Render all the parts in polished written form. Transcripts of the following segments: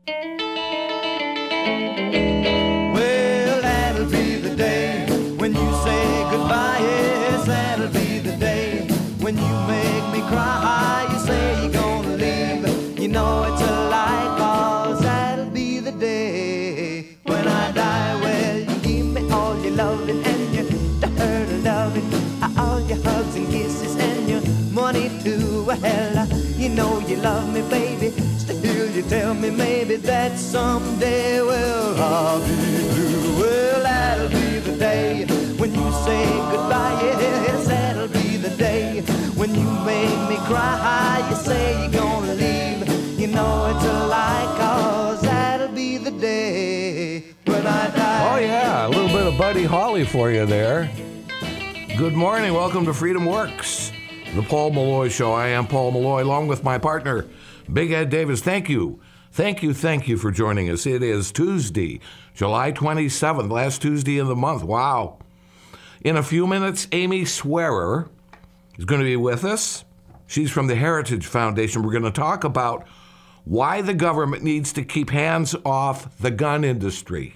Well, that'll be the day when you say goodbye. Yes, that'll be the day when you make me cry. You say you're gonna leave, you know it's a lie, 'cause that'll be the day when I die. Well, you give me all your loving and your dirty loving, all your hugs and kisses and your money too. Well, you know you love me, baby. Still you tell me maybe that someday, well, I'll be blue. Well, that'll be the day when you say goodbye. Yes, that'll be the day when you make me cry. You say you're gonna leave, you know it's a lie, 'cause that'll be the day when I die. Oh, yeah, a little bit of Buddy Holly for you there. Good morning. Welcome to Freedom Works, the Paul Malloy Show. I am Paul Malloy, along with my partner, Big Ed Davis. Thank you for joining us. It is Tuesday, July 27th, last Tuesday of the month. Wow. In a few minutes, Amy Swearer is going to be with us. She's from the Heritage Foundation. We're going to talk about why the government needs to keep hands off the gun industry.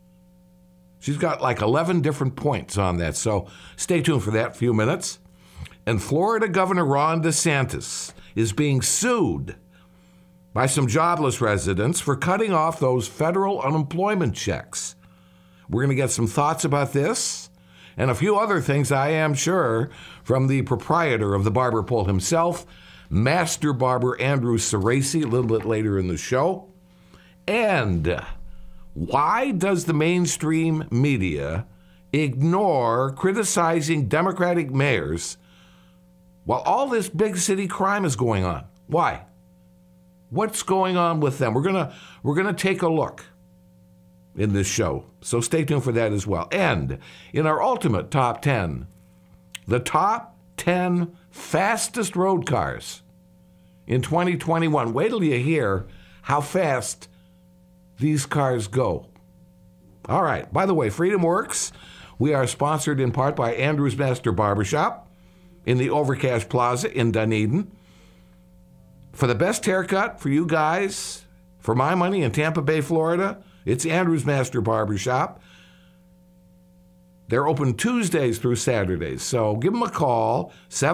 She's got like 11 different points on that, so stay tuned for that few minutes. And Florida Governor Ron DeSantis is being sued by some jobless residents for cutting off those federal unemployment checks. We're going to get some thoughts about this and a few other things, I am sure, from the proprietor of the barber pole himself, Master Barber Andrew Cerasi, a little bit later in the show. And why does the mainstream media ignore criticizing Democratic mayors while all this big city crime is going on? Why? What's going on with them? We're gonna take a look in this show, so stay tuned for that as well. And in our ultimate top 10, the top 10 fastest road cars in 2021. Wait till you hear how fast these cars go. All right. By the way, Freedom Works, we are sponsored in part by Andrew's Master Barbershop in the Overcash Plaza in Dunedin. For the best haircut for you guys, for my money in Tampa Bay, Florida, it's Andrew's Master Barbershop. They're open Tuesdays through Saturdays, so give them a call,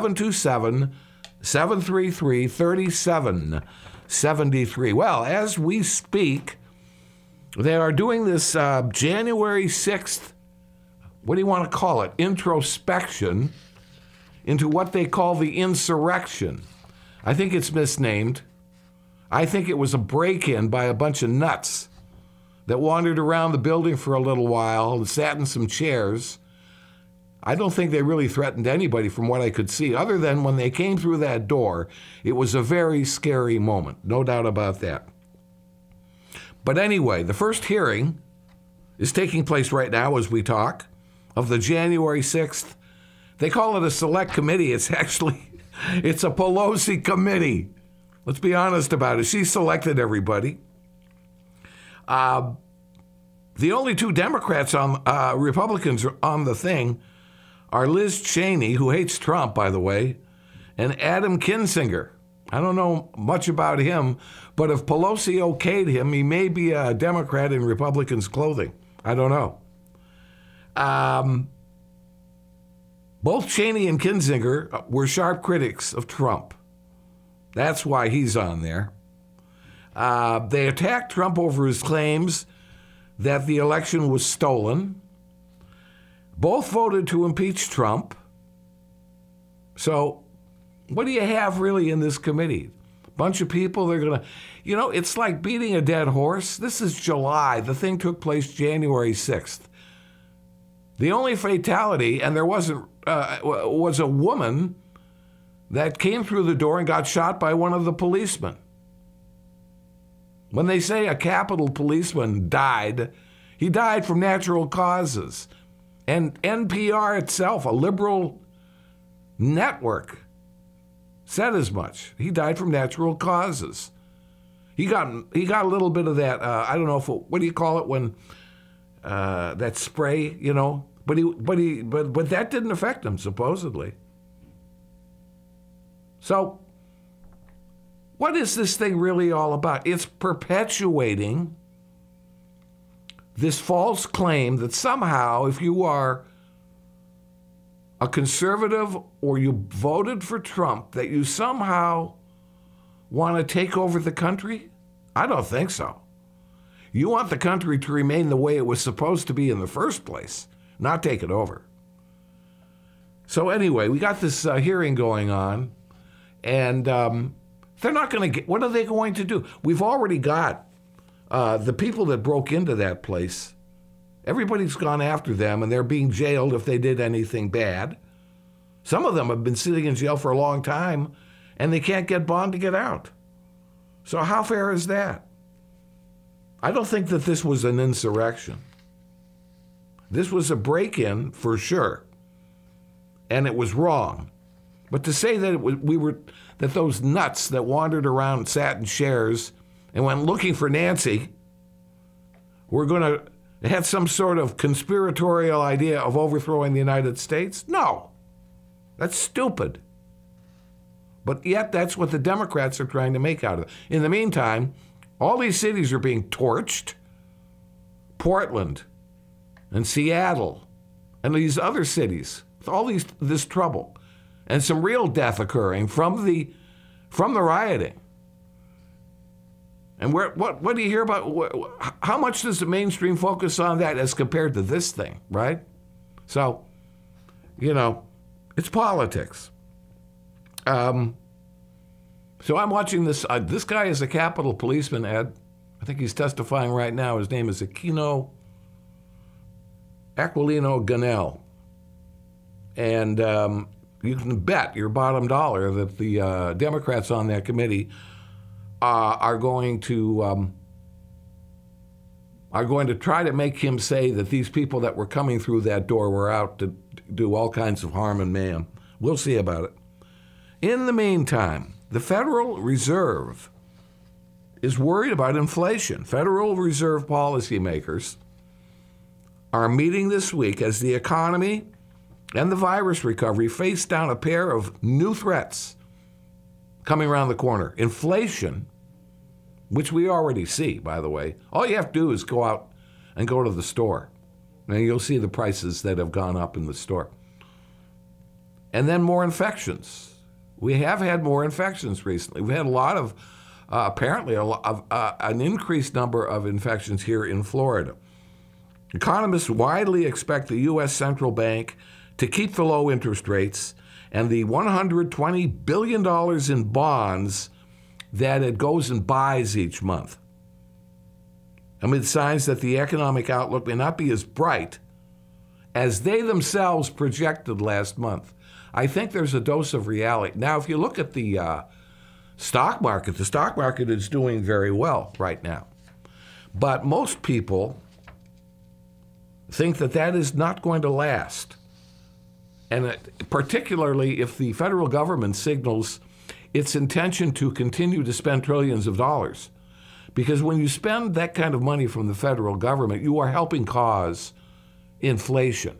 727-733-3773. Well, as we speak, they are doing this January 6th, what do you want to call it, introspection into what they call the insurrection. I think it's misnamed. I think it was a break-in by a bunch of nuts that wandered around the building for a little while and sat in some chairs. I don't think they really threatened anybody from what I could see, other than when they came through that door, it was a very scary moment, no doubt about that. But anyway, the first hearing is taking place right now as we talk of the January 6th. They call it a select committee. It's a Pelosi committee. Let's be honest about it. She selected everybody. The only two Democrats Republicans on the thing are Liz Cheney, who hates Trump, by the way, and Adam Kinzinger. I don't know much about him, but if Pelosi okayed him, he may be a Democrat in Republicans' clothing. I don't know. Both Cheney and Kinzinger were sharp critics of Trump. That's why he's on there. They attacked Trump over his claims that the election was stolen. Both voted to impeach Trump. So what do you have really in this committee? A bunch of people, they're going to, it's like beating a dead horse. This is July. The thing took place January 6th. The only fatality, and there wasn't, was a woman that came through the door and got shot by one of the policemen. When they say a Capitol policeman died, he died from natural causes. And NPR itself, a liberal network, said as much. He died from natural causes. He got a little bit of that. I don't know what do you call it when that spray, But that didn't affect him supposedly. So What is this thing really all about? It's perpetuating this false claim that somehow if you are a conservative or you voted for Trump, that you somehow want to take over the country? I don't think so. You want the country to remain the way it was supposed to be in the first place, not take it over. So anyway, we got this hearing going on, and they're not going to get, what are they going to do? We've already got the people that broke into that place. Everybody's gone after them, and they're being jailed if they did anything bad. Some of them have been sitting in jail for a long time, and they can't get bond to get out. So how fair is that? I don't think that this was an insurrection. This was a break-in for sure, and it was wrong. But to say that that those nuts that wandered around, sat in chairs, and went looking for Nancy were going to have some sort of conspiratorial idea of overthrowing the United States? No, that's stupid. But yet that's what the Democrats are trying to make out of it. In the meantime, all these cities are being torched. Portland and Seattle and these other cities with all this trouble and some real death occurring from the rioting. And what do you hear about? How much does the mainstream focus on that as compared to this thing, right? So, it's politics. So I'm watching this. This guy is a Capitol policeman, Ed. I think he's testifying right now. His name is Aquilino Gonell. And you can bet your bottom dollar that the Democrats on that committee are going to try to make him say that these people that were coming through that door were out to do all kinds of harm and mayhem. We'll see about it. In the meantime, the Federal Reserve is worried about inflation. Federal Reserve policymakers are meeting this week as the economy and the virus recovery face down a pair of new threats coming around the corner. Inflation, which we already see, by the way. All you have to do is go out and go to the store, and you'll see the prices that have gone up in the store. And then more infections. We have had more infections recently. We've had a lot of, apparently, an increased number of infections here in Florida. Economists widely expect the U.S. Central Bank to keep the low interest rates and the $120 billion in bonds that it goes and buys each month, amid signs that the economic outlook may not be as bright as they themselves projected last month. I think there's a dose of reality. Now, if you look at the stock market is doing very well right now. But most people think that is not going to last. And particularly if the federal government signals its intention to continue to spend trillions of dollars. Because when you spend that kind of money from the federal government, you are helping cause inflation.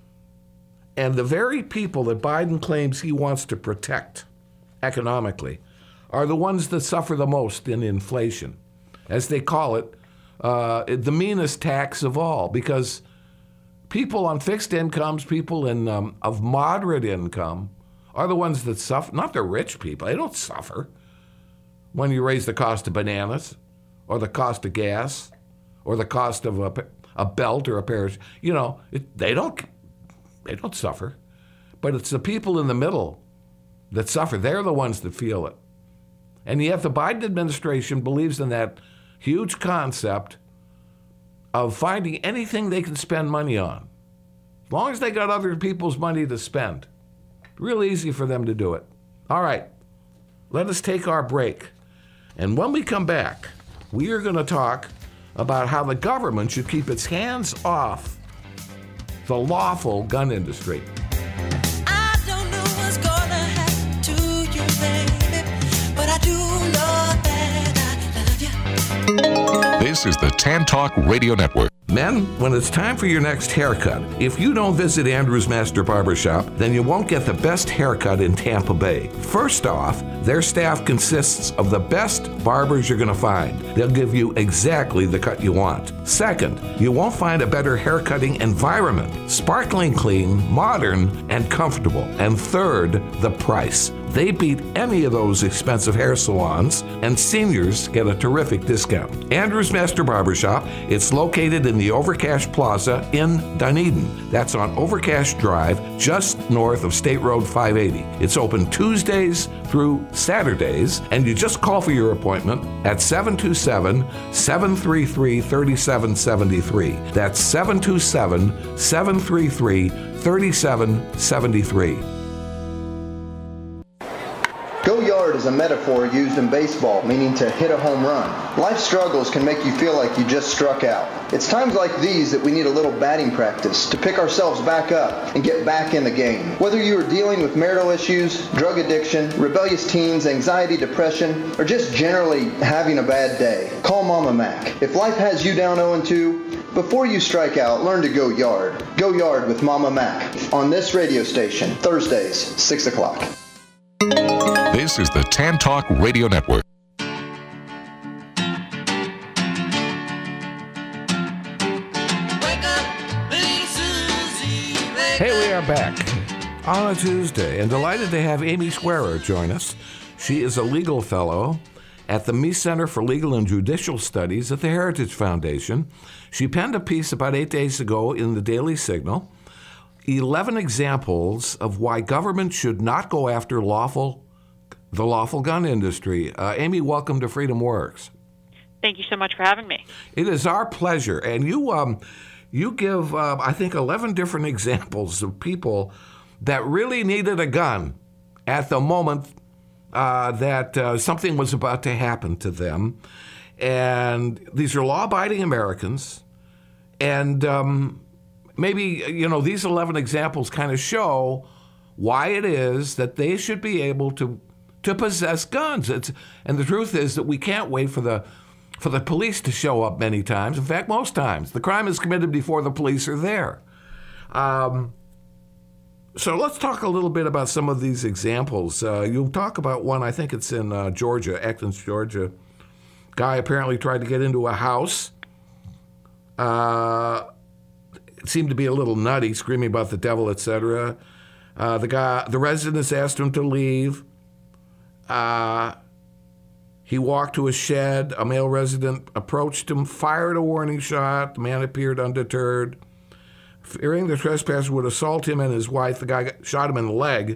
And the very people that Biden claims he wants to protect economically are the ones that suffer the most in inflation. As they call it, the meanest tax of all, because people on fixed incomes, people of moderate income, are the ones that suffer, not the rich people. They don't suffer when you raise the cost of bananas or the cost of gas or the cost of a belt or a pair of, they don't suffer. But it's the people in the middle that suffer. They're the ones that feel it. And yet the Biden administration believes in that huge concept of finding anything they can spend money on. As long as they got other people's money to spend. Real easy for them to do it. All right, let us take our break. And when we come back, we are going to talk about how the government should keep its hands off the lawful gun industry. I don't know what's gonna happen to you, baby, but I do know that I love you. This is the Tan Talk Radio Network. Men, when it's time for your next haircut, if you don't visit Andrew's Master Barbershop, then you won't get the best haircut in Tampa Bay. First off, their staff consists of the best barbers you're going to find. They'll give you exactly the cut you want. Second, you won't find a better haircutting environment. Sparkling clean, modern, and comfortable. And third, the price. They beat any of those expensive hair salons, and seniors get a terrific discount. Andrew's Master Barbershop, it's located in the Overcash Plaza in Dunedin. That's on Overcash Drive, just north of State Road 580. It's open Tuesdays through Saturdays, and you just call for your appointment at 727-733-3773. That's 727-733-3773. Go yard is a metaphor used in baseball, meaning to hit a home run. Life struggles can make you feel like you just struck out. It's times like these that we need a little batting practice to pick ourselves back up and get back in the game. Whether you are dealing with marital issues, drug addiction, rebellious teens, anxiety, depression, or just generally having a bad day, call Mama Mac. If life has you down 0-2, before you strike out, learn to go yard. Go yard with Mama Mac on this radio station, Thursdays, 6 o'clock. This is the Tan Talk Radio Network. Hey, we are back on a Tuesday and delighted to have Amy Schwerer join us. She is a legal fellow at the Mies Center for Legal and Judicial Studies at the Heritage Foundation. She penned a piece about 8 days ago in the Daily Signal, 11 examples of why government should not go after the lawful gun industry. Amy, welcome to Freedom Works. Thank you so much for having me. It is our pleasure. And you give, I think, 11 different examples of people that really needed a gun at the moment that something was about to happen to them. And these are law-abiding Americans. And maybe, these 11 examples kind of show why it is that they should be able to possess guns. And the truth is that we can't wait for the police to show up many times. In fact, most times. The crime is committed before the police are there. So let's talk a little bit about some of these examples. You'll talk about one, I think it's in Georgia, Athens, Georgia. Guy apparently tried to get into a house. It seemed to be a little nutty, screaming about the devil, etc. The residents asked him to leave. He walked to a shed. A male resident approached him, fired a warning shot. The man appeared undeterred. Fearing the trespasser would assault him and his wife, the guy shot him in the leg.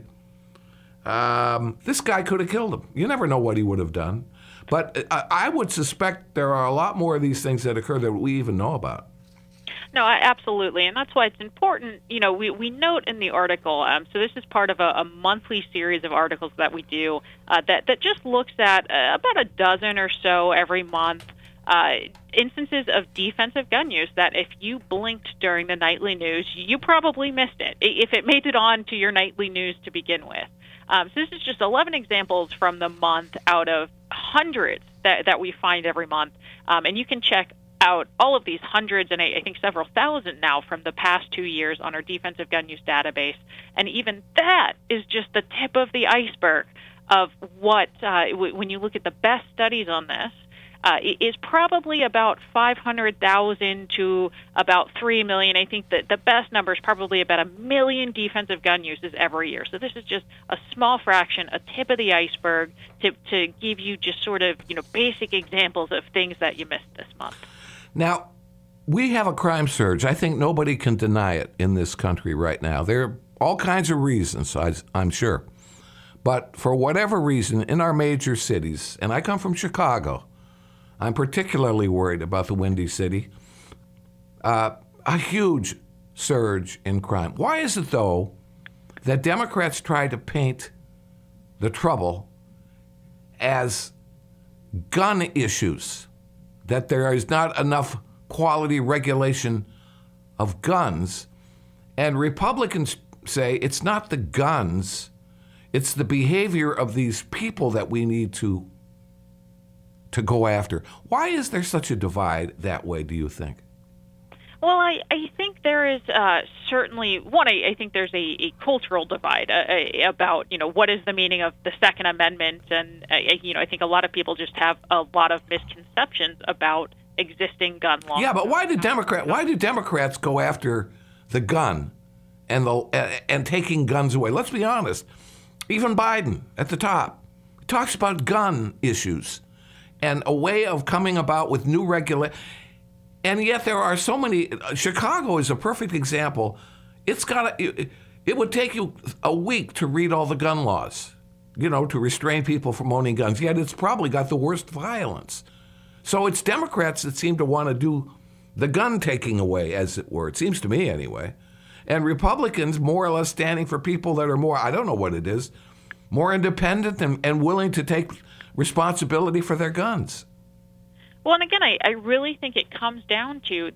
This guy could have killed him. You never know what he would have done. But I would suspect there are a lot more of these things that occur that we even know about. No, absolutely, and that's why it's important. We note in the article, so this is part of a monthly series of articles that we do that just looks at about a dozen or so every month instances of defensive gun use that if you blinked during the nightly news, you probably missed it, if it made it on to your nightly news to begin with. So this is just 11 examples from the month out of hundreds that we find every month, and you can check out all of these hundreds and I think several thousand now from the past 2 years on our defensive gun use database. And even that is just the tip of the iceberg of what, when you look at the best studies on this, is probably about 500,000 to about 3 million. I think that the best number is probably about 1 million defensive gun uses every year. So this is just a small fraction, a tip of the iceberg to give you just sort of, basic examples of things that you missed this month. Now, we have a crime surge. I think nobody can deny it in this country right now. There are all kinds of reasons, I'm sure. But for whatever reason, in our major cities, and I come from Chicago, I'm particularly worried about the Windy City, a huge surge in crime. Why is it, though, that Democrats try to paint the trouble as gun issues, that there is not enough quality regulation of guns, and Republicans say it's not the guns, it's the behavior of these people that we need to to go after. Why is there such a divide that way, do you think? Well, I think there is certainly one. I think there's a cultural divide about what is the meaning of the Second Amendment, and I think a lot of people just have a lot of misconceptions about existing gun laws. Yeah, but why do Democrats go after the gun and taking guns away? Let's be honest. Even Biden at the top talks about gun issues and a way of coming about with new regulations. And yet there are so many. Chicago is a perfect example. It would take you a week to read all the gun laws, to restrain people from owning guns. Yet it's probably got the worst violence. So it's Democrats that seem to want to do the gun taking away, as it were. It seems to me anyway. And Republicans more or less standing for people that are more, I don't know what it is, more independent and willing to take responsibility for their guns. Well, and again, I really think it comes down to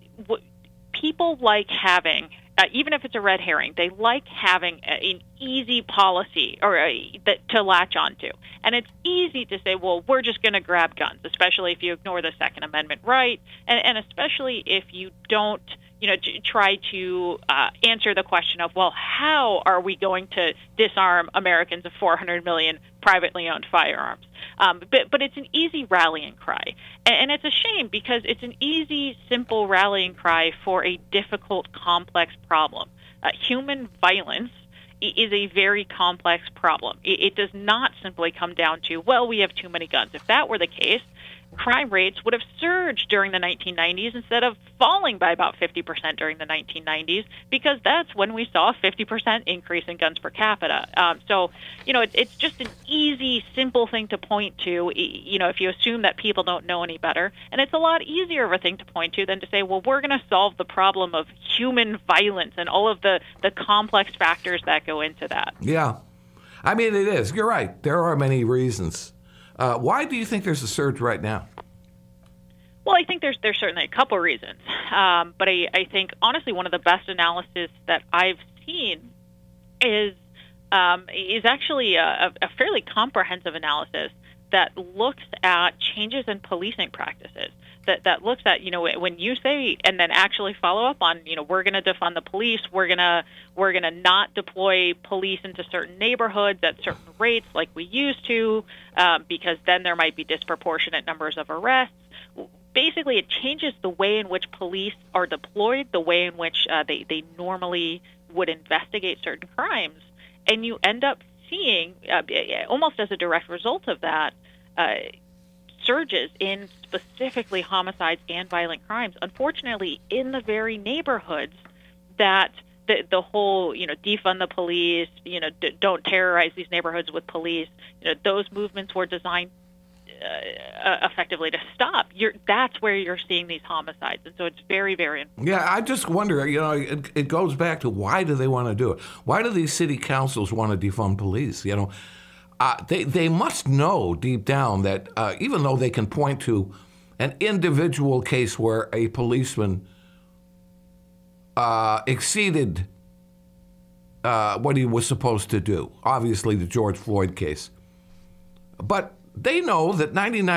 people like having, even if it's a red herring, they like having an easy policy to latch onto. And it's easy to say, well, we're just going to grab guns, especially if you ignore the Second Amendment right, and especially if you don't try to answer the question of, well, how are we going to disarm Americans of 400 million privately owned firearms? But it's an easy rallying cry. And it's a shame because it's an easy, simple rallying cry for a difficult, complex problem. Human violence is a very complex problem. It does not simply come down to, well, we have too many guns. If that were the case, crime rates would have surged during the 1990s instead of falling by about 50% during the 1990s, because that's when we saw a 50% increase in guns per capita. So, it's just an easy, simple thing to point to, if you assume that people don't know any better. And it's a lot easier of a thing to point to than to say, well, we're going to solve the problem of human violence and all of the complex factors that go into that. Yeah. I mean, it is. You're right. There are many reasons. Why do you think there's a surge right now? Well, I think there's certainly a couple reasons. But I think, honestly, one of the best analysis that I've seen is actually a fairly comprehensive analysis that looks at changes in policing practices. That looks at, when you say, and then actually follow up on, we're going to defund the police, we're going to not deploy police into certain neighborhoods at certain rates like we used to, because then there might be disproportionate numbers of arrests. Basically, it changes the way in which police are deployed, the way in which they normally would investigate certain crimes, and you end up seeing, almost as a direct result of that, surges in specifically homicides and violent crimes, unfortunately, in the very neighborhoods that the whole, defund the police, don't terrorize these neighborhoods with police, those movements were designed effectively to stop. That's where you're seeing these homicides, and so it's very, very important. Yeah, I just wonder, it goes back to, why do they want to do it? Why do these city councils want to defund police? They must know deep down that even though they can point to an individual case where a policeman exceeded what he was supposed to do, obviously the George Floyd case, but they know that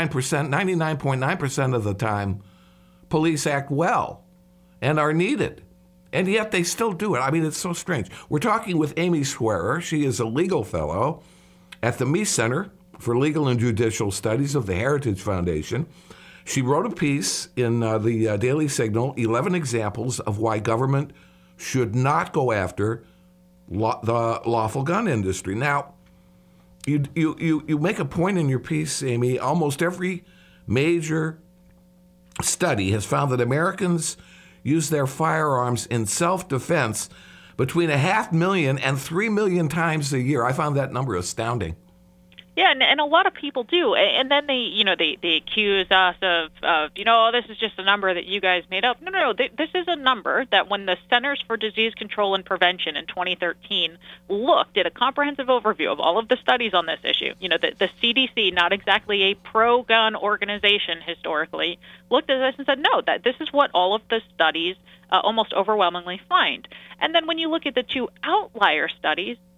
99.9% of the time, police act well and are needed. And yet they still do it. I mean, it's so strange. We're talking with Amy Swearer. She is a legal fellow at the Meese Center for Legal and Judicial Studies of the Heritage Foundation. She wrote a piece in the Daily Signal, 11 examples of why government should not go after the lawful gun industry. Now, you make a point in your piece, Amy. Almost every major study has found that Americans use their firearms in self-defense between 500,000 and 3 million times a year. I found that number astounding. Yeah, and a lot of people do, and then they accuse us of this is just a number that you guys made up. No, this is a number that when the Centers for Disease Control and Prevention in 2013 did a comprehensive overview of all of the studies on this issue. The CDC, not exactly a pro-gun organization historically, looked at this and said, no, that this is what all of the studies almost overwhelmingly find. And then when you look at the two outlier studies,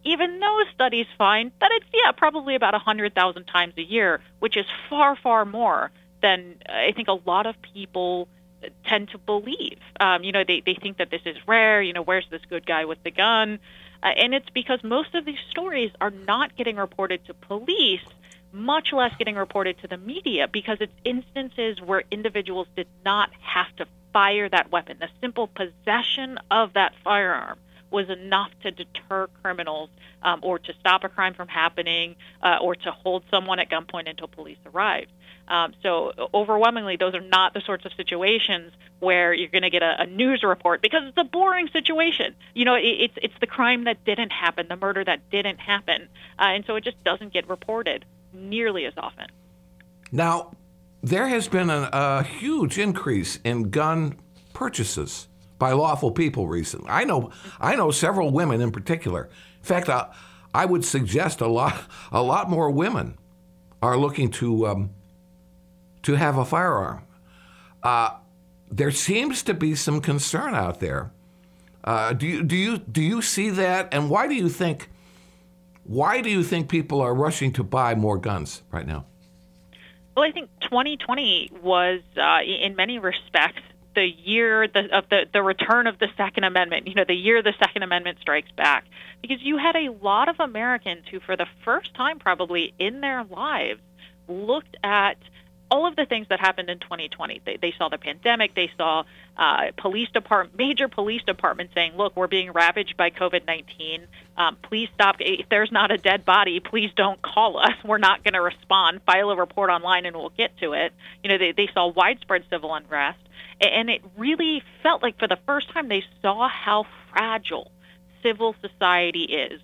even those studies find that it's, probably about 100,000 times a year, which is far, far more than I think a lot of people tend to believe. They think that this is rare. Where's this good guy with the gun? And it's because most of these stories are not getting reported to police, much less getting reported to the media, because it's instances where individuals did not have to fire that weapon. The simple possession of that firearm was enough to deter criminals or to stop a crime from happening or to hold someone at gunpoint until police arrived. So overwhelmingly, those are not the sorts of situations where you're going to get a news report, because it's a boring situation. It's the crime that didn't happen, the murder that didn't happen. And so it just doesn't get reported nearly as often. Now, there has been a huge increase in gun purchases by lawful people recently. I know several women in particular. In fact, I would suggest a lot more women are looking to have a firearm. There seems to be some concern out there. Do you see that? And why do you think people are rushing to buy more guns right now? Well, I think 2020 was, in many respects, the year of the return of the Second Amendment, the year the Second Amendment strikes back. Because you had a lot of Americans who, for the first time probably in their lives, looked at all of the things that happened in 2020. They saw the pandemic. They saw major police departments saying, look, we're being ravaged by COVID-19. Please stop. If there's not a dead body, please don't call us. We're not going to respond. File a report online and we'll get to it. They saw widespread civil unrest. And it really felt like for the first time they saw how fragile civil society is.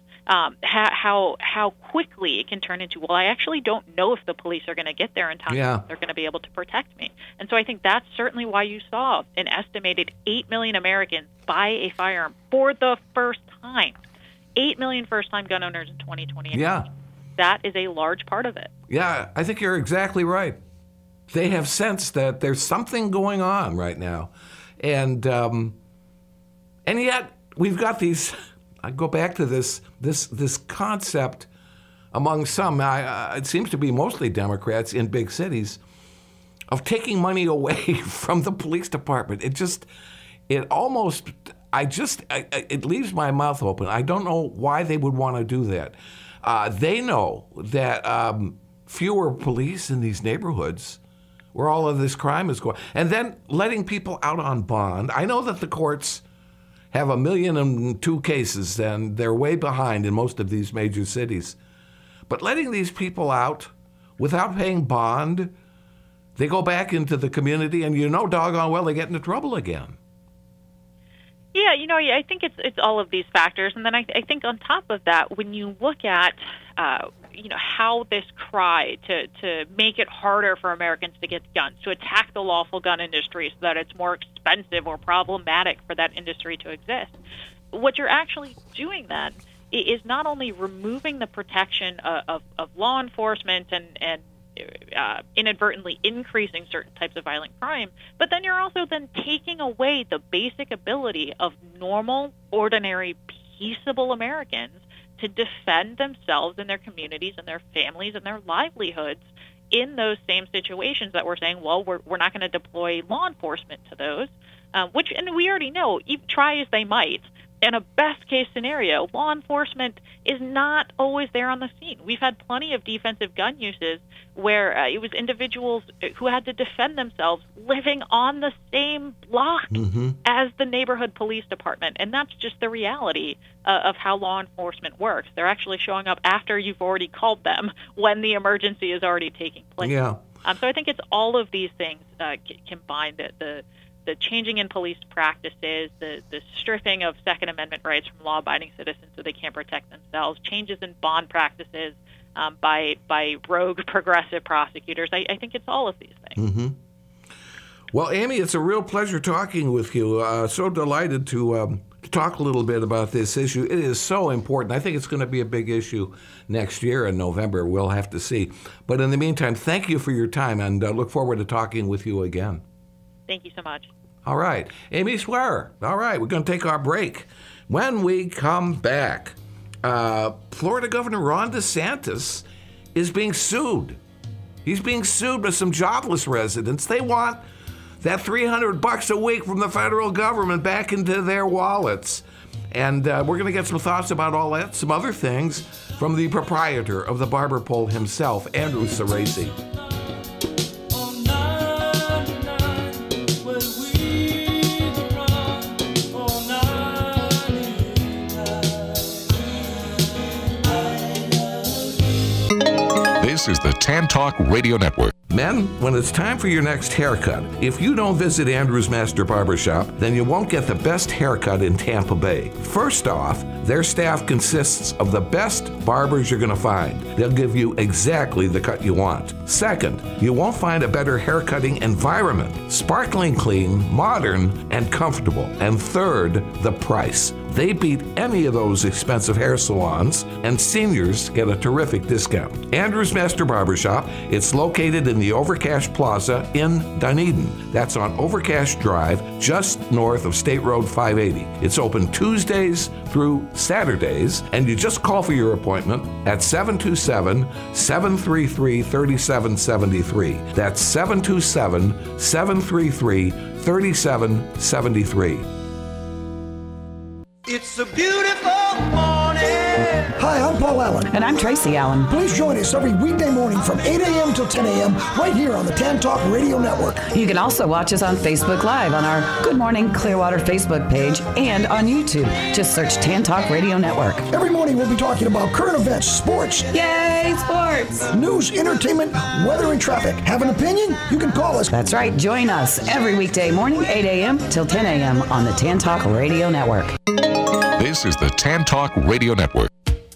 How quickly it can turn into, well, I actually don't know if the police are going to get there in time. Yeah. They're going to be able to protect me. And so I think that's certainly why you saw an estimated 8 million Americans buy a firearm for the first time. 8 million first-time gun owners in 2020. Yeah. That is a large part of it. Yeah, I think you're exactly right. They have sensed that there's something going on right now. And yet we've got these... I go back to this concept among some, it seems to be mostly Democrats in big cities, of taking money away from the police department. It leaves my mouth open. I don't know why they would want to do that. They know that fewer police in these neighborhoods where all of this crime is going, and then letting people out on bond. I know that the courts have 1,000,002 cases, and they're way behind in most of these major cities. But letting these people out without paying bond, they go back into the community, and doggone well they get into trouble again. Yeah, I think it's all of these factors. And then I think on top of that, when you look at, how this cry to make it harder for Americans to get guns, to attack the lawful gun industry so that it's more expensive or problematic for that industry to exist, what you're actually doing then is not only removing the protection of law enforcement and inadvertently increasing certain types of violent crime, but then you're also then taking away the basic ability of normal, ordinary, peaceable Americans to defend themselves and their communities and their families and their livelihoods in those same situations that we're saying, well, we're not going to deploy law enforcement to those, and we already know, try as they might, in a best-case scenario, law enforcement is not always there on the scene. We've had plenty of defensive gun uses where it was individuals who had to defend themselves living on the same block as the neighborhood police department. And that's just the reality of how law enforcement works. They're actually showing up after you've already called them when the emergency is already taking place. Yeah. So I think it's all of these things combined, the changing in police practices, the stripping of Second Amendment rights from law-abiding citizens so they can't protect themselves, changes in bond practices by rogue progressive prosecutors. I think it's all of these things. Mm-hmm. Well, Amy, it's a real pleasure talking with you. So delighted to talk a little bit about this issue. It is so important. I think it's going to be a big issue next year in November. We'll have to see. But in the meantime, thank you for your time, and look forward to talking with you again. Thank you so much. All right. Amy Swearer. All right, we're going to take our break. When we come back, Florida Governor Ron DeSantis is being sued. He's being sued by some jobless residents. They want that $300 a week from the federal government back into their wallets. And we're going to get some thoughts about all that, some other things, from the proprietor of the Barber Pole himself, Andrew Cerasi. This is the Tan Talk Radio Network. Men, when it's time for your next haircut, if you don't visit Andrew's Master Barbershop, then you won't get the best haircut in Tampa Bay. First off, their staff consists of the best barbers you're going to find. They'll give you exactly the cut you want. Second, you won't find a better haircutting environment. Sparkling clean, modern, and comfortable. And third, the price. They beat any of those expensive hair salons, and seniors get a terrific discount. Andrew's Master Barbershop, it's located in the Overcash Plaza in Dunedin. That's on Overcash Drive, just north of State Road 580. It's open Tuesdays through Saturdays, and you just call for your appointment at 727-733-3773. That's 727-733-3773. It's a beautiful morning. Hi, I'm Paul Allen. And I'm Tracy Allen. Please join us every weekday morning from 8 a.m. till 10 a.m. right here on the Tan Talk Radio Network. You can also watch us on Facebook Live on our Good Morning Clearwater Facebook page and on YouTube. Just search Tan Talk Radio Network. Every morning we'll be talking about current events, sports, Yay, sports! news, entertainment, weather, and traffic. Have an opinion? You can call us. That's right. Join us every weekday morning, 8 a.m. till 10 a.m. on the Tan Talk Radio Network. This is the Tan Talk Radio Network.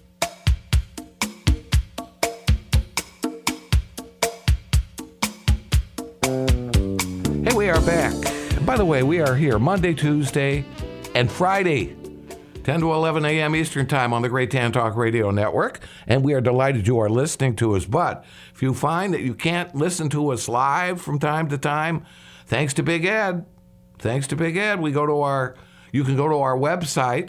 Hey, we are back. By the way, we are here Monday, Tuesday, and Friday, 10 to 11 a.m. Eastern Time on the Great Tan Talk Radio Network, and we are delighted you are listening to us. But if you find that you can't listen to us live from time to time, thanks to Big Ed, you can go to our website,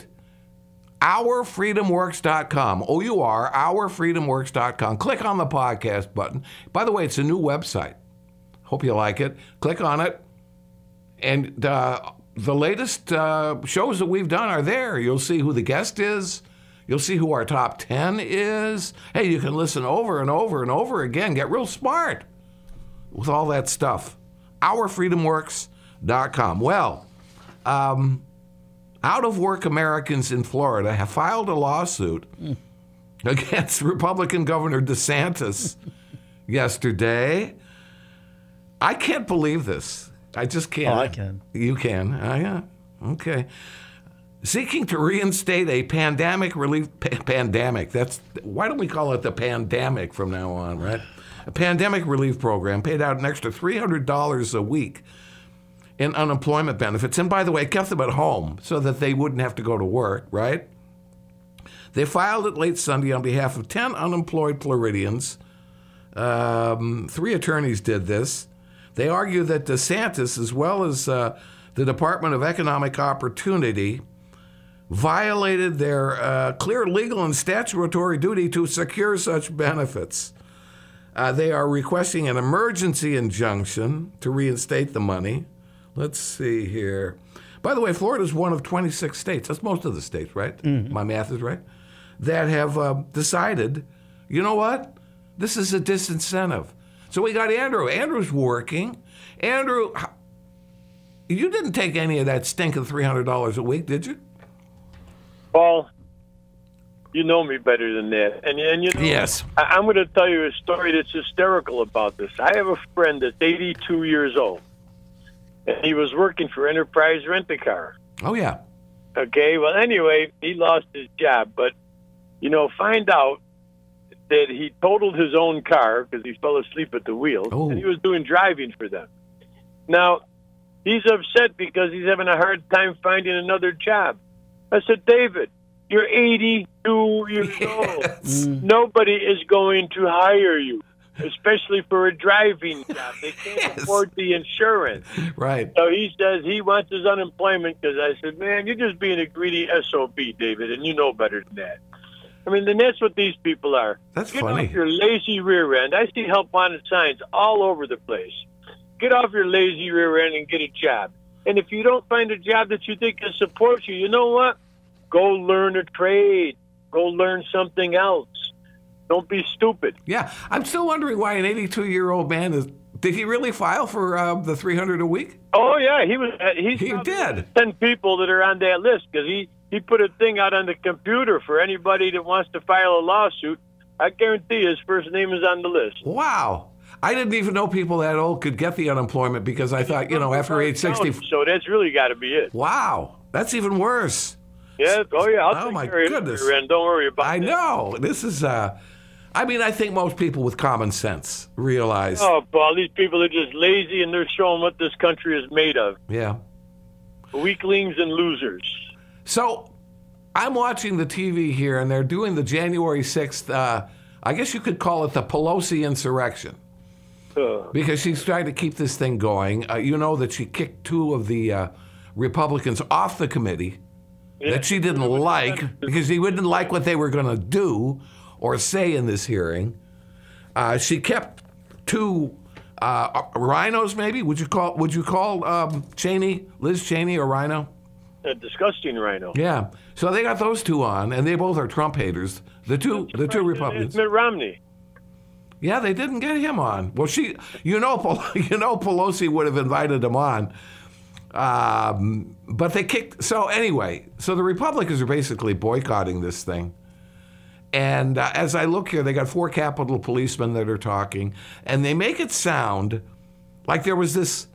OurFreedomWorks.com. OurFreedomWorks.com. Click on the podcast button. By the way, it's a new website. Hope you like it. Click on it. And the latest shows that we've done are there. You'll see who the guest is. You'll see who our top 10 is. Hey, you can listen over and over and over again. Get real smart with all that stuff. OurFreedomWorks.com. Well, out-of-work Americans in Florida have filed a lawsuit against Republican Governor DeSantis yesterday. I can't believe this. I just can't. Oh, I can. You can? Yeah. Okay. Seeking to reinstate a pandemic relief... Pandemic. Why don't we call it the pandemic from now on, right? A pandemic relief program paid out an extra $300 a week in unemployment benefits. And by the way, it kept them at home so that they wouldn't have to go to work, right? They filed it late Sunday on behalf of 10 unemployed Floridians. 3 attorneys did this. They argue that DeSantis, as well as the Department of Economic Opportunity, violated their clear legal and statutory duty to secure such benefits. They are requesting an emergency injunction to reinstate the money. Let's see here. By the way, Florida is one of 26 states. That's most of the states, right? Mm-hmm. My math is right. That have decided, you know what? This is a disincentive. So we got Andrew. Andrew's working. Andrew, you didn't take any of that stinking $300 a week, did you? Paul, you know me better than that. And you know, yes. I'm going to tell you a story that's hysterical about this. I have a friend that's 82 years old. And he was working for Enterprise Rent-A-Car. Oh, yeah. Okay, well, anyway, he lost his job. But, find out that he totaled his own car because he fell asleep at the wheel. Oh. And he was doing driving for them. Now, he's upset because he's having a hard time finding another job. I said, David, you're 82 years old. Nobody is going to hire you. Especially for a driving job. They can't afford the insurance. Right. So he says he wants his unemployment because I said, man, you're just being a greedy SOB, David, and you know better than that. I mean, then that's what these people are. That's Get funny. off your lazy rear end. I see help wanted signs all over the place. Get off your lazy rear end and get a job. And if you don't find a job that you think can support you, you know what? Go learn a trade. Go learn something else. Don't be stupid. Yeah, I'm still wondering why an 82-year-old man is. Did he really file for the $300 a week? Oh yeah, he was. He did. 10 people that are on that list because he put a thing out on the computer for anybody that wants to file a lawsuit. I guarantee his first name is on the list. Wow. I didn't even know people that old could get the unemployment because I thought, after age 60. So that's really got to be it. Wow. That's even worse. Yeah. Oh yeah. Oh my goodness. And don't worry about I that. know. This is. I think most people with common sense realize. Oh, Paul, these people are just lazy and they're showing what this country is made of. Yeah. Weaklings and losers. So I'm watching the TV here, and they're doing the January 6th, I guess you could call it the Pelosi insurrection, because she's trying to keep this thing going. You know that she kicked 2 of the Republicans off the committee that she didn't like because she wouldn't like what they were going to do or say in this hearing. She kept 2 rhinos, maybe? Would you call Cheney, Liz Cheney, a rhino? A disgusting rhino. Yeah. So they got those 2 on, and they both are Trump haters. The two Republicans. Mitt Romney. Yeah, they didn't get him on. Well, Pelosi would have invited him on. But they kicked. So anyway, the Republicans are basically boycotting this thing. And as I look here, they got 4 Capitol policemen that are talking, and they make it sound like there was this,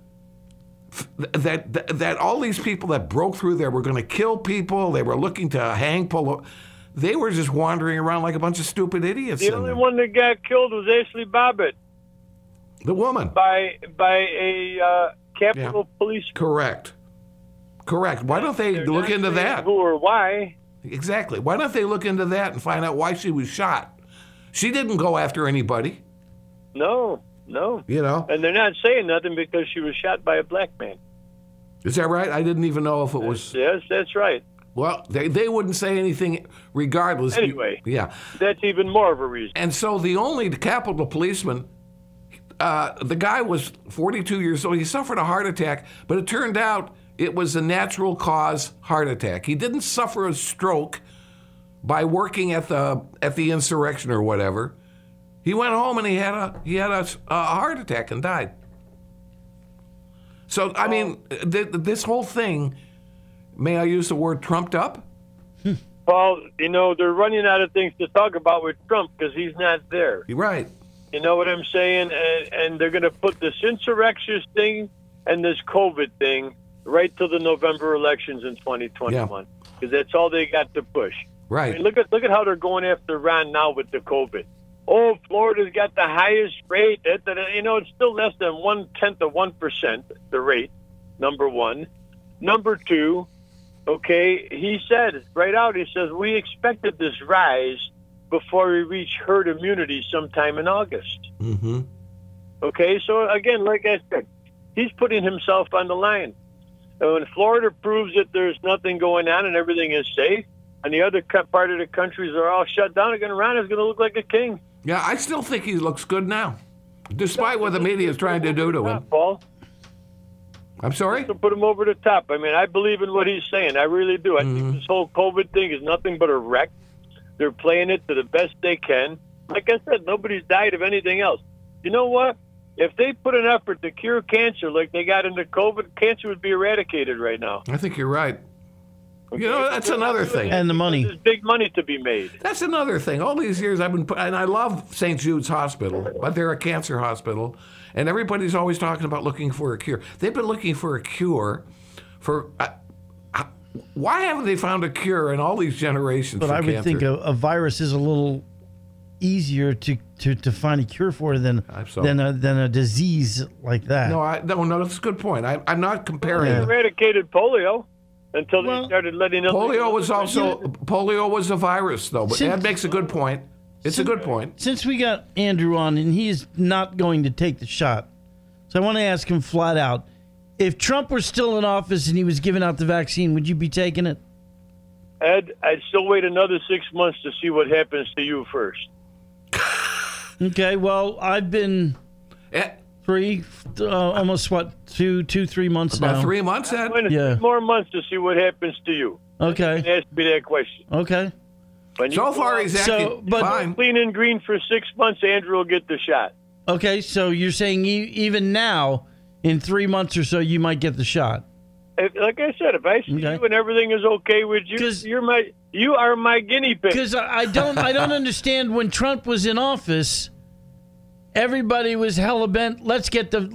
that all these people that broke through there were going to kill people. They were looking to hang Pelosi. They were just wandering around like a bunch of stupid idiots. The only one that got killed was Ashley Babbitt. The woman. By a Capitol police. Correct. Why don't they look into that? Who or why? Exactly. Why don't they look into that and find out why she was shot? She didn't go after anybody. No. And they're not saying nothing because she was shot by a black man. Is that right? I didn't even know if it was. Yes, that's right. Well, they wouldn't say anything regardless. Anyway. Yeah. That's even more of a reason. And so the only Capitol policeman, the guy was 42 years old. He suffered a heart attack, but it turned out it was a natural cause heart attack. He didn't suffer a stroke by working at the insurrection or whatever. He went home and he had a heart attack and died. So I mean, this whole thing, may I use the word trumped up? Well, they're running out of things to talk about with Trump because he's not there. You're right. You know what I'm saying? And they're going to put this insurrection thing and this COVID thing right to the November elections in 2021, because that's all they got to push. Right. I mean, look at how they're going after Ron now with the COVID. Oh, Florida's got the highest rate. It's still less than 0.1%, the rate. Number one. Number two, okay, he said right out. He says we expected this rise before we reach herd immunity sometime in August. Mm-hmm. Okay, so again, like I said, he's putting himself on the line. And when Florida proves that there's nothing going on and everything is safe, and the other part of the countries are all shut down, Ron is going to look like a king. Yeah, I still think he looks good now, despite what the media is trying to do to him. Paul, I'm sorry? to put him over the top. I mean, I believe in what he's saying. I really do. I think this whole COVID thing is nothing but a wreck. They're playing it to the best they can. Like I said, nobody's died of anything else. You know what? If they put an effort to cure cancer like they got into COVID, cancer would be eradicated right now. I think you're right. Okay. That's another thing. And the money. There's big money to be made. That's another thing. All these years and I love St. Jude's Hospital, but they're a cancer hospital, and everybody's always talking about looking for a cure. They've been looking for a cure for... why haven't they found a cure in all these generations for cancer? But I would think a virus is a little easier to find a cure for than a disease like that. No, that's a good point. I'm not comparing. They eradicated polio until they started letting polio was a virus, though. But that makes a good point. It's a good point. Since we got Andrew on and he is not going to take the shot, so I want to ask him flat out: if Trump were still in office and he was giving out the vaccine, would you be taking it? Ed, I'd still wait another 6 months to see what happens to you first. Okay, well, I've been almost 3 months now. About 3 months, Ed? Yeah. 3 more months to see what happens to you. Okay. You can ask me that question. Okay. So far, he's acting fine. Clean and green for 6 months, Andrew will get the shot. Okay, so you're saying even now, in 3 months or so, you might get the shot. Like I said, if I see you and everything is okay with you, you are my guinea pig. Because I don't understand. When Trump was in office, everybody was hella bent. Let's get the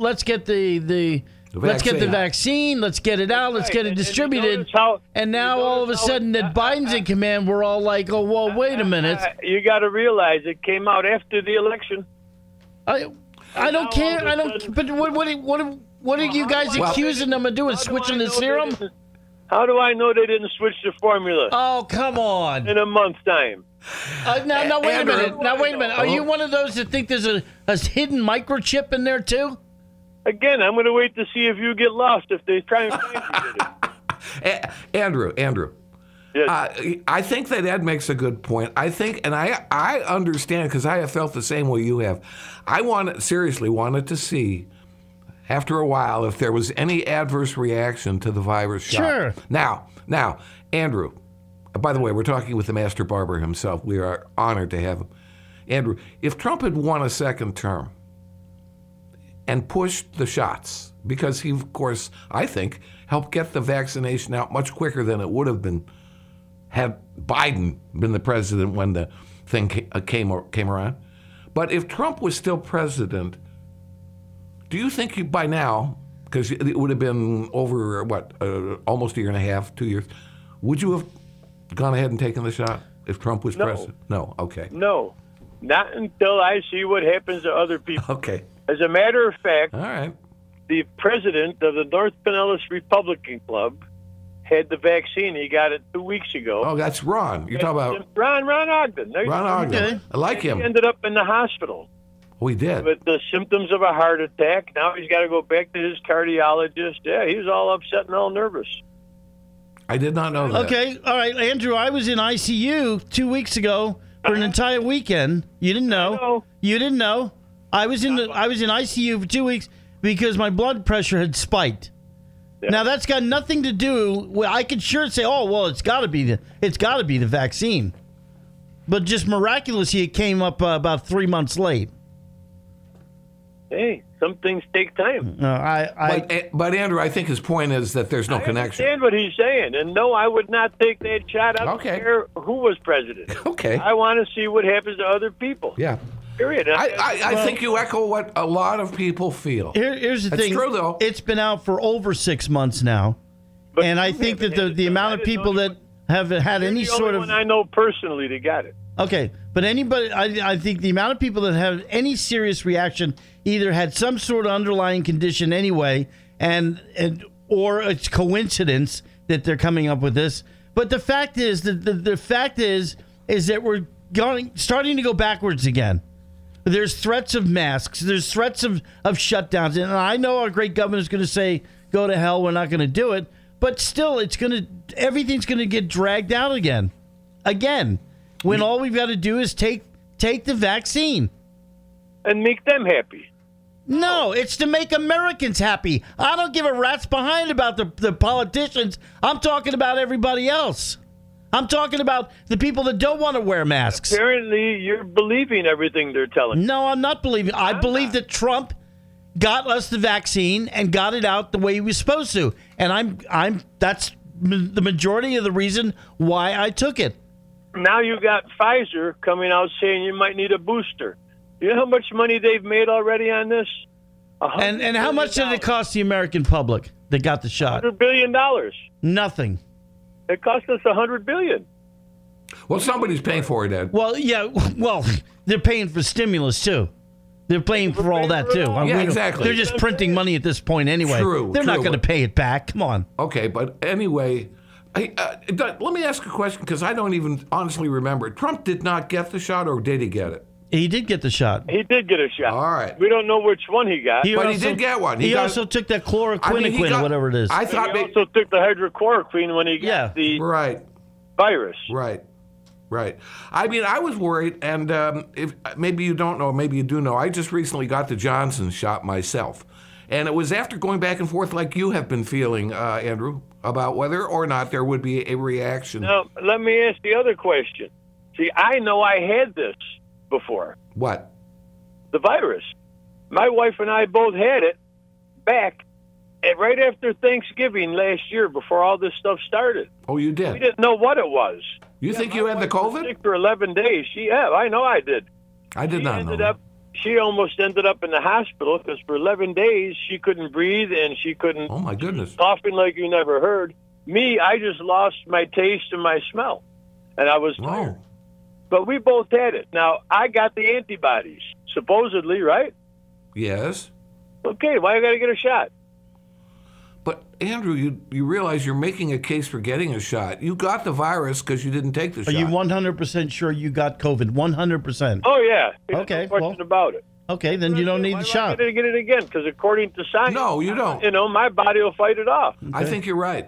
vaccine. Let's get it out. Let's get it distributed. And now all of a sudden that Biden's in command, we're all like, oh well, wait a minute. You got to realize it came out after the election. I don't care. I don't. But what are you guys accusing them of doing? Switching the serum? How do I know they didn't switch the formula? Oh, come on! In a month's time. Now wait a minute. Now wait a minute. Are you one of those that think there's a hidden microchip in there too? Again, I'm going to wait to see if you get lost if they try and find you. Andrew. Yes. I think that Ed makes a good point. I think, and I understand because I have felt the same way you have. I seriously wanted to see, after a while, if there was any adverse reaction to the virus shot. Sure. Now, Andrew, by the way, we're talking with the master barber himself. We are honored to have him. Andrew, if Trump had won a second term and pushed the shots, because he, of course, I think, helped get the vaccination out much quicker than it would have been had Biden been the president when the thing came around. But if Trump was still president, do you think by now, because it would have been over, almost a year and a half, 2 years, would you have gone ahead and taken the shot if Trump was president? No. Okay. No. Not until I see what happens to other people. Okay. As a matter of fact, all right, the president of the North Pinellas Republican Club had the vaccine. He got it 2 weeks ago. Oh, that's Ron. You're talking about Ron Ogden. Ron Ogden. Okay. I like him. He ended up in the hospital. We did. With the symptoms of a heart attack. Now he's got to go back to his cardiologist. Yeah, he was all upset and all nervous. I did not know that. Okay, all right, Andrew, I was in ICU 2 weeks ago for an entire weekend. You didn't know. You didn't know. I was in ICU for 2 weeks because my blood pressure had spiked. Yeah. Now that's got nothing to do. I could sure say, "Oh, well, it's got to be the vaccine," but just miraculously, it came up about 3 months late. Hey, some things take time. But Andrew, I think his point is that there's no connection. I understand what he's saying, and no, I would not take that shot. I don't care who was president. Okay. I want to see what happens to other people. Yeah. Period. I think you echo what a lot of people feel. Here's the thing. It's true, though. It's been out for over 6 months now, and I think that the amount of people that have had any sort of... one I know personally that got it. Okay, but anybody, I think the amount of people that have any serious reaction either had some sort of underlying condition anyway, or it's coincidence that they're coming up with this. But the fact is that the fact is that we're starting to go backwards again. There's threats of masks. There's threats of shutdowns. And I know our great governor is going to say, go to hell, we're not going to do it. But still, everything's going to get dragged out again. When all we've got to do is take the vaccine. And make them happy. No, it's to make Americans happy. I don't give a rat's behind about the politicians. I'm talking about everybody else. I'm talking about the people that don't want to wear masks. Apparently, you're believing everything they're telling you. No, I'm not believing. I believe that Trump got us the vaccine and got it out the way he was supposed to. And that's the majority of the reason why I took it. Now you got Pfizer coming out saying you might need a booster. You know how much money they've made already on this? And how much did it cost the American public that got the shot? $100 billion. Nothing. It cost us $100 billion. Well, somebody's paying for it, Ed. Well, yeah. Well, they're paying for stimulus too. They're paying for all that too. Yeah, exactly. They're just printing money at this point anyway. They're not going to pay it back. Come on. Okay, but anyway, let me ask a question because I don't even honestly remember. Trump did not get the shot, or did he get it? He did get the shot. He did get a shot. All right. We don't know which one he got. But he did get one. He also took that chloroquine or whatever it is. I thought he also took the hydrochloroquine when he got the... Right. virus. Right. I mean, I was worried, and if maybe you don't know, maybe you do know, I just recently got the Johnson shot myself. And it was after going back and forth like you have been feeling, Andrew, about whether or not there would be a reaction. Now, let me ask the other question. See, I know I had this before. What? The virus. My wife and I both had it back right after Thanksgiving last year, before all this stuff started. Oh, you did? We didn't know what it was. You think you had the COVID? Was sick for 11 days. I know I did. I did not know. She almost ended up in the hospital because for 11 days she couldn't breathe and she couldn't. Oh, my goodness. Coughing like you never heard. Me, I just lost my taste and my smell. And I was tired. But we both had it. Now, I got the antibodies, supposedly, right? Yes. Okay, why I got to get a shot? But, Andrew, you realize you're making a case for getting a shot. You got the virus because you didn't take the shot. Are you 100% sure you got COVID? 100%? Oh, yeah. Okay. No question about it. Okay, then you don't need the shot. I'm going to get it again because according to science... No, you don't. My body will fight it off. Okay. I think you're right.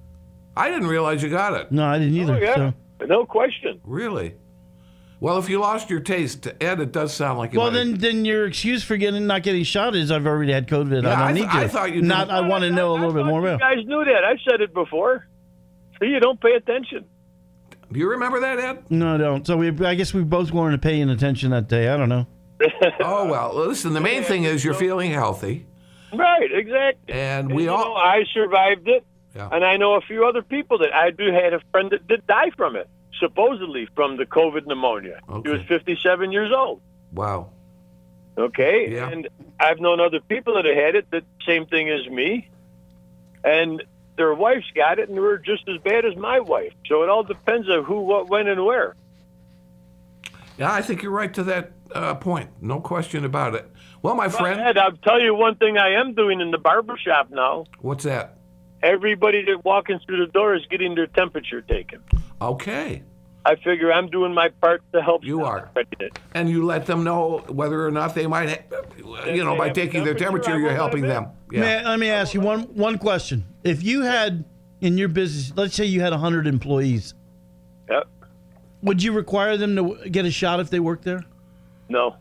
I didn't realize you got it. No, I didn't either. Oh, yeah. So. No question. Really? Well, if you lost your taste, Ed, it does sound like you might. Well, then your excuse for not getting shot is I've already had COVID. Yeah, I don't need to. I thought you did. I want to know a little bit more about. You guys knew that. I said it before. So you don't pay attention. Do you remember that, Ed? No, I don't. So I guess we both weren't paying attention that day. I don't know. Oh, well, listen, the main thing is you're feeling healthy. Right, exactly. And I survived it. Yeah. And I know a few other people that I had a friend that did die from it. Supposedly from the COVID pneumonia. Okay. He was 57 years old. Wow. Okay? Yeah. And I've known other people that have had it, the same thing as me. And their wives got it, and they were just as bad as my wife. So it all depends on who, what, when, and where. Yeah, I think you're right to that point. No question about it. Well, my friend... Ed, I'll tell you one thing I am doing in the barbershop now. What's that? Everybody that walking through the door is getting their temperature taken. Okay. I figure I'm doing my part to help. You are. And you let them know whether or not they might, by taking their temperature, you're helping them. Yeah. Let me ask you one question. If you had, in your business, let's say you had 100 employees. Yep. Would you require them to get a shot if they work there? No.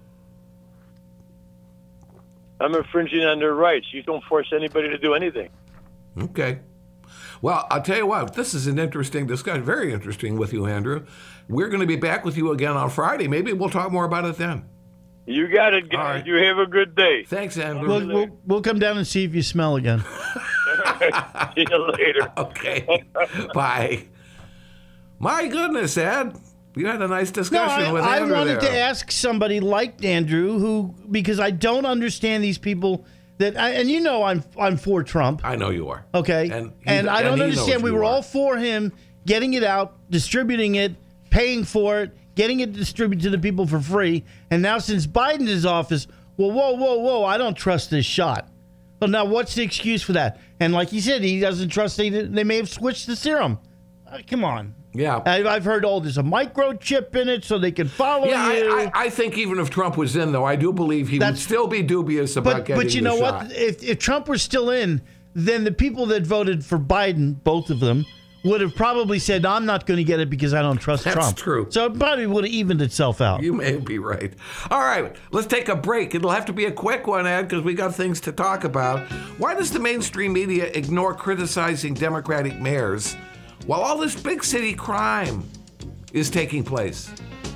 I'm infringing on their rights. You don't force anybody to do anything. Okay. Well, I'll tell you what, this is an interesting discussion, very interesting with you, Andrew. We're going to be back with you again on Friday. Maybe we'll talk more about it then. You got it, guys. All right. You have a good day. Thanks, Andrew. We'll come down and see if you smell again. See you later. Okay. Bye. My goodness, Ed. You had a nice discussion with Andrew. I wanted to ask somebody like Andrew because I don't understand these people... I'm for Trump. I know you are. Okay. And I don't understand. We were all for him getting it out, distributing it, paying for it, getting it distributed to the people for free. And now since Biden is in office, whoa, I don't trust this shot. Well, now what's the excuse for that? And like he said, he doesn't trust they may have switched the serum. Come on. Yeah. I've heard, there's a microchip in it so they can follow you. I think even if Trump was in, though, I do believe he would still be dubious about getting the shot. But you know what? If Trump were still in, then the people that voted for Biden, both of them, would have probably said, no, I'm not going to get it because I don't trust Trump. That's true. So it probably would have evened itself out. You may be right. All right, let's take a break. It'll have to be a quick one, Ed, because we got things to talk about. Why does the mainstream media ignore criticizing Democratic mayors while all this big city crime is taking place?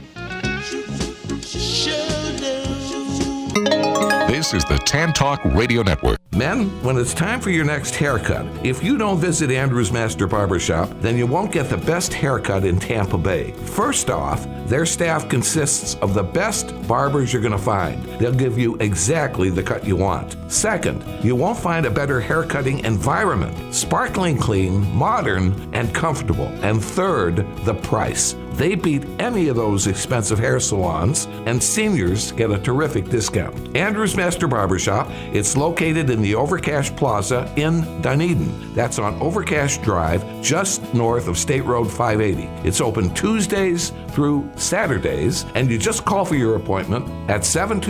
This is the Tan Talk Radio Network. Men, when it's time for your next haircut, if you don't visit Andrew's Master Barbershop, then you won't get the best haircut in Tampa Bay. First off, their staff consists of the best barbers you're going to find. They'll give you exactly the cut you want. Second, you won't find a better haircutting environment. Sparkling clean, modern, and comfortable. And third, the price. They beat any of those expensive hair salons, and seniors get a terrific discount. Andrew's Master Barbershop, it's located in the Overcash Plaza in Dunedin. That's on Overcash Drive, just north of State Road 580. It's open Tuesdays through Saturdays, and you just call for your appointment at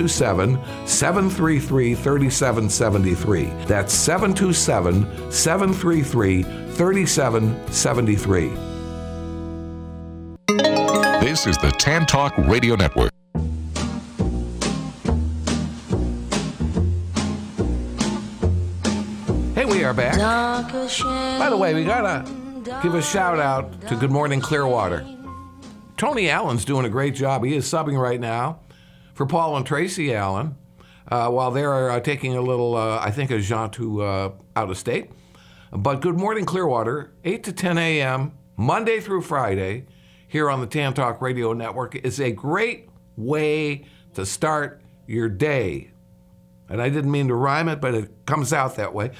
727-733-3773. That's 727-733-3773. This is the Tan Talk Radio Network. Hey, we are back. By the way, we gotta give a shout out to Good Morning Clearwater. Tony Allen's doing a great job. He is subbing right now for Paul and Tracy Allen while they're taking a little, I think, a jaunt to out of state. But Good Morning Clearwater, 8 to 10 a.m., Monday through Friday, here on the Tan Talk Radio Network, is a great way to start your day. And I didn't mean to rhyme it, but it comes out that way.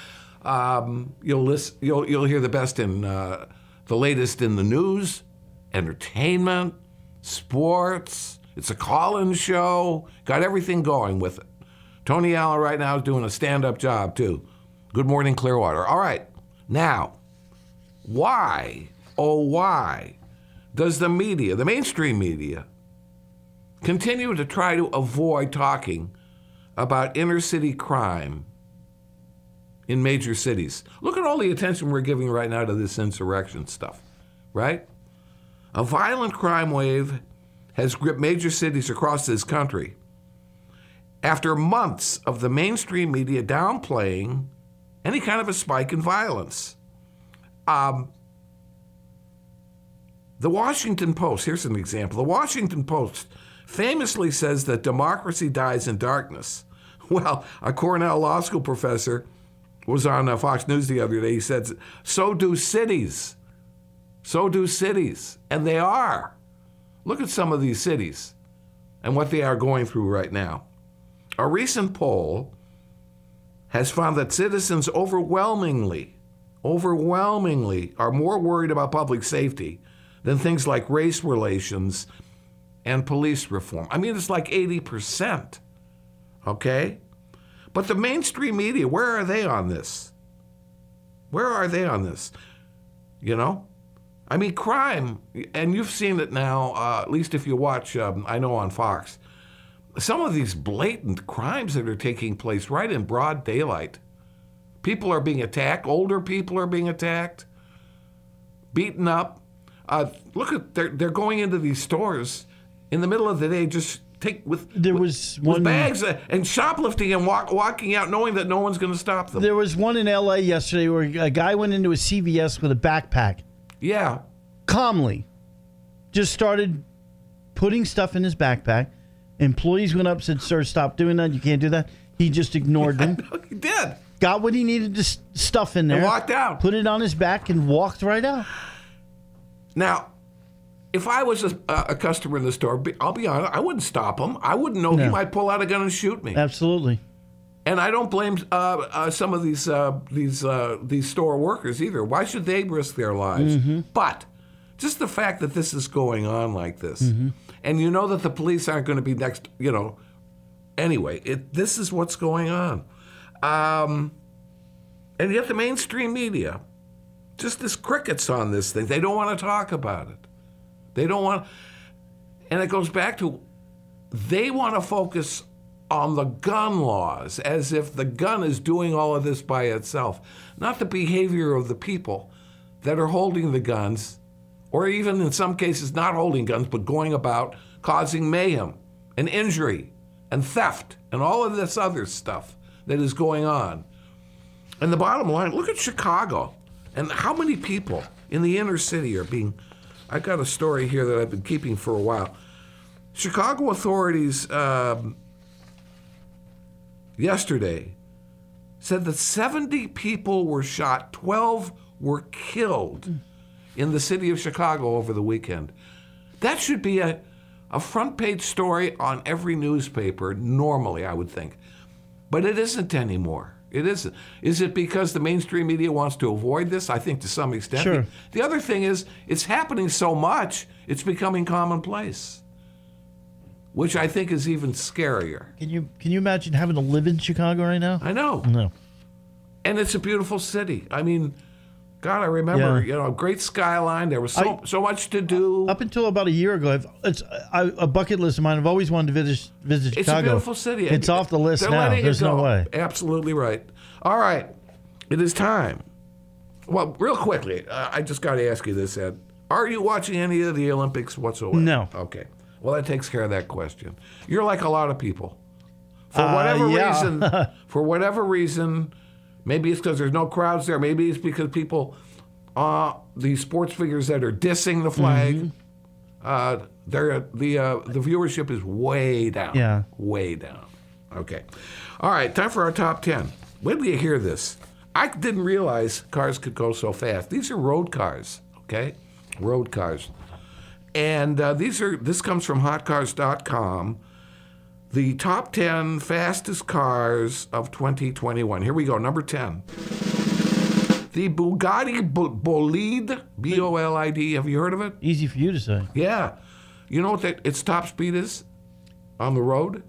You'll hear the best in the latest in the news, entertainment, sports. It's a call-in show. Got everything going with it. Tony Allen right now is doing a stand-up job too. Good Morning Clearwater. All right, now, why does the media, the mainstream media, continue to try to avoid talking about inner-city crime in major cities? Look at all the attention we're giving right now to this insurrection stuff, right? A violent crime wave has gripped major cities across this country after months of the mainstream media downplaying any kind of a spike in violence. The Washington Post, here's an example. The Washington Post famously says that democracy dies in darkness. Well, a Cornell Law School professor was on Fox News the other day. He said, so do cities. So do cities. And they are. Look at some of these cities and what they are going through right now. A recent poll has found that citizens overwhelmingly are more worried about public safety than things like race relations and police reform. I mean, it's like 80%, okay? But the mainstream media, where are they on this? Where are they on this? You know? I mean, crime, and you've seen it now, at least if you watch, I know on Fox, some of these blatant crimes that are taking place right in broad daylight. People are being attacked. Older people are being attacked, beaten up. Look at, they're going into these stores in the middle of the day, just with bags and shoplifting and walking out knowing that no one's going to stop them. There was one in L.A. yesterday where a guy went into a CVS with a backpack. Yeah. Calmly. Just started putting stuff in his backpack. Employees went up and said, sir, stop doing that. You can't do that. He just ignored them. He did. Got what he needed to stuff in there. And walked out. Put it on his back and walked right out. Now, if I was a customer in the store, I'll be honest, I wouldn't stop him. I wouldn't know he might pull out a gun and shoot me. Absolutely. And I don't blame some of these store workers either. Why should they risk their lives? Mm-hmm. But just the fact that this is going on like this, and you know that the police aren't going to be next, anyway, this is what's going on. And yet the mainstream media, just as crickets on this thing. They don't want to talk about it. They don't want, and it goes back to, they want to focus on the gun laws as if the gun is doing all of this by itself, not the behavior of the people that are holding the guns, or even in some cases not holding guns, but going about causing mayhem and injury and theft and all of this other stuff that is going on. And the bottom line, look at Chicago and how many people in the inner city are being, I got a story here that I've been keeping for a while. Chicago authorities yesterday said that 70 people were shot, 12 were killed in the city of Chicago over the weekend. That should be a front page story on every newspaper normally, I would think. But it isn't anymore. It isn't. Is it because the mainstream media wants to avoid this? I think to some extent. Sure. The other thing is, it's happening so much, it's becoming commonplace, which I think is even scarier. Can you imagine having to live in Chicago right now? I know. No. And it's a beautiful city. I mean, God, I remember, great skyline. There was so much to do. Up until about a year ago, it's a bucket list of mine. I've always wanted to visit Chicago. It's a beautiful city. It's off the list now. There's no way. Absolutely right. All right. It is time. Well, real quickly, I just got to ask you this, Ed. Are you watching any of the Olympics whatsoever? No. Okay. Well, that takes care of that question. You're like a lot of people. For whatever reason, maybe it's because there's no crowds there. Maybe it's because people, these sports figures that are dissing the flag, the viewership is way down. Yeah. Way down. Okay. All right, time for our top 10. When do you hear this? I didn't realize cars could go so fast. These are road cars, okay? Road cars. And this comes from hotcars.com. The top 10 fastest cars of 2021. Here we go, number 10. The Bugatti Bolide, B-O-L-I-D. Have you heard of it? Easy for you to say. Yeah. You know what its top speed is on the road?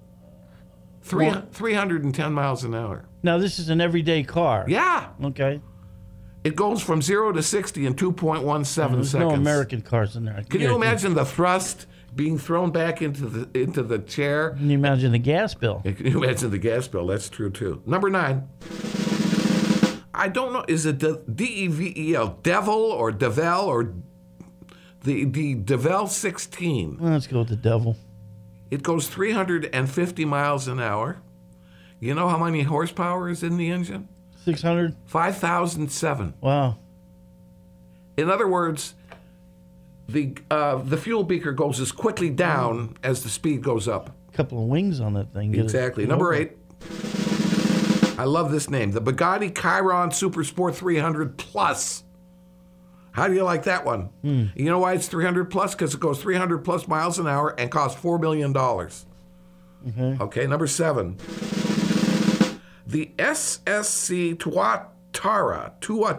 310 miles an hour. Now, this is an everyday car. Yeah. Okay. It goes from 0 to 60 in 2.17 seconds. No American cars in there. Can you imagine the thrust being thrown back into the chair? Can you imagine the gas bill? Can you imagine the gas bill? That's true, too. Number 9. I don't know. Is it D-E-V-E-L, Devil or Devel or the Devel 16? Well, let's go with the Devil. It goes 350 miles an hour. You know how many horsepower is in the engine? 600? 5,007. Wow. In other words, the fuel beaker goes as quickly down as the speed goes up. A couple of wings on that thing. Exactly. Number 8. I love this name. The Bugatti Chiron Super Sport 300 Plus. How do you like that one? You know why it's 300 plus? Because it goes 300 plus miles an hour and costs $4 million. Okay, number 7. The SSC Tuatara,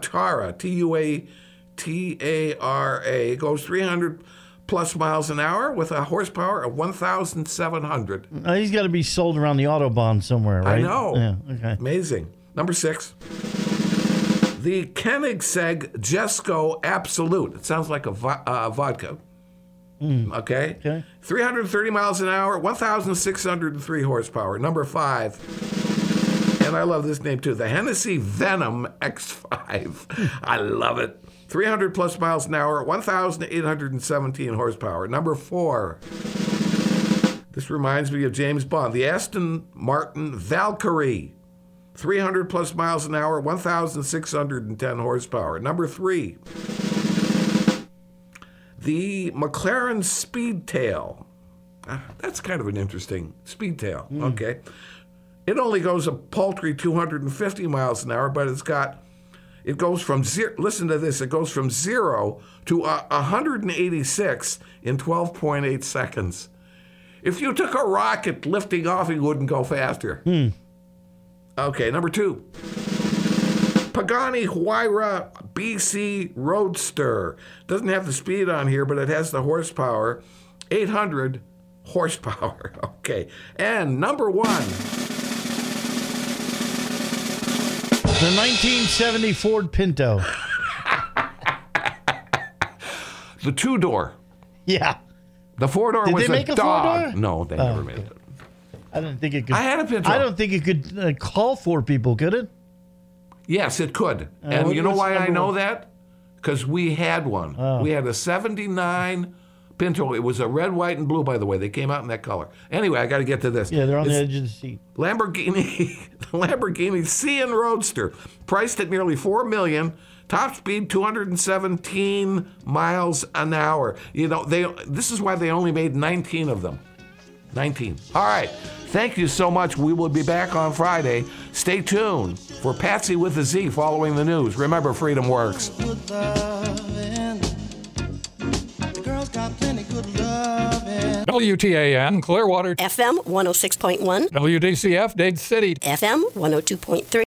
Tuatara, goes 300 plus miles an hour with a horsepower of 1,700. He's got to be sold around the Autobahn somewhere, right? I know. Yeah, okay. Amazing. Number 6. The Koenigsegg Jesko Absolute. It sounds like a vodka. Okay? 330 miles an hour, 1,603 horsepower. Number 5. And I love this name too. The Hennessy Venom X5. I love it. 300 plus miles an hour, 1,817 horsepower. Number 4. This reminds me of James Bond. The Aston Martin Valkyrie. 300 plus miles an hour, 1,610 horsepower. Number 3. The McLaren Speedtail. That's kind of an interesting Speedtail. Okay. It only goes a paltry 250 miles an hour, but it goes from zero. Listen to this. It goes from 0 to 186 in 12.8 seconds. If you took a rocket lifting off, it wouldn't go faster. Okay, number 2. Pagani Huayra BC Roadster. Doesn't have the speed on here, but it has the horsepower. 800 horsepower. Okay. And number 1. The 1970 Ford Pinto. The 2-door. Yeah. The 4-door Did was they make a dog. 4-door? No, they never made it. I didn't think it could. I had a Pinto. I don't think it could call 4 people, could it? Yes, it could. And you know why I know that? Because we had one. We had a 79 Pinto. It was a red, white, and blue, by the way. They came out in that color. Anyway, I got to get to this. Yeah, they're on the edge of the seat. Lamborghini Sian Roadster, priced at nearly $4 million. Top speed 217 miles an hour. You know, this is why they only made 19 of them. 19. All right. Thank you so much. We will be back on Friday. Stay tuned for Patsy with a Z following the news. Remember, freedom works. WTAN, Clearwater. FM 106.1. WDCF, Dade City. FM 102.3.